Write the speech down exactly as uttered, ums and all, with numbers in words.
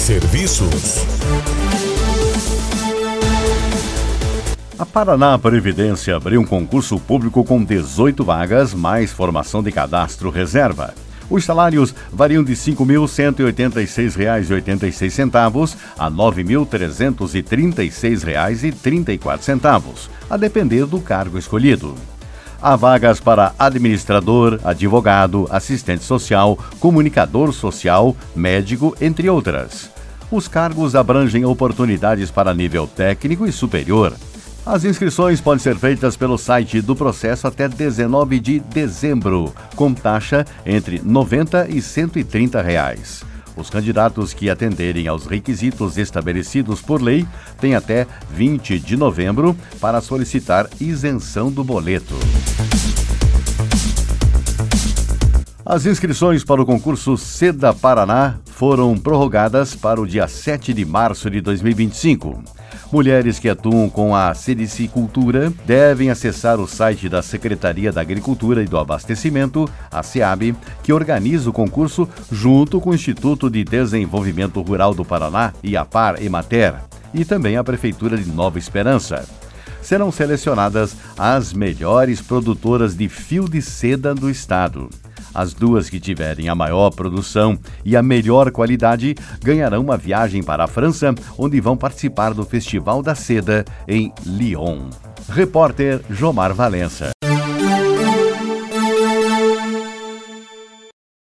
Serviços. A Paraná Previdência abriu um concurso público com dezoito vagas, mais formação de cadastro reserva. Os salários variam de cinco mil cento e oitenta e seis reais e oitenta e seis centavos a nove mil trezentos e trinta e seis reais e trinta e quatro centavos, a depender do cargo escolhido. Há vagas para administrador, advogado, assistente social, comunicador social, médico, entre outras. Os cargos abrangem oportunidades para nível técnico e superior. As inscrições podem ser feitas pelo site do processo até dezenove de dezembro, com taxa entre noventa e cento e trinta reais. Os candidatos que atenderem aos requisitos estabelecidos por lei têm até vinte de novembro para solicitar isenção do boleto. As inscrições para o concurso SEDA Paraná foram prorrogadas para o dia sete de março de dois mil e vinte e cinco. Mulheres que atuam com a sericicultura devem acessar o site da Secretaria da Agricultura e do Abastecimento, a SEAB, que organiza o concurso junto com o Instituto de Desenvolvimento Rural do Paraná e a Par Emater, e também a Prefeitura de Nova Esperança. Serão selecionadas as melhores produtoras de fio de seda do estado. As duas que tiverem a maior produção e a melhor qualidade ganharão uma viagem para a França, onde vão participar do Festival da Seda em Lyon. Repórter Jomar Valença.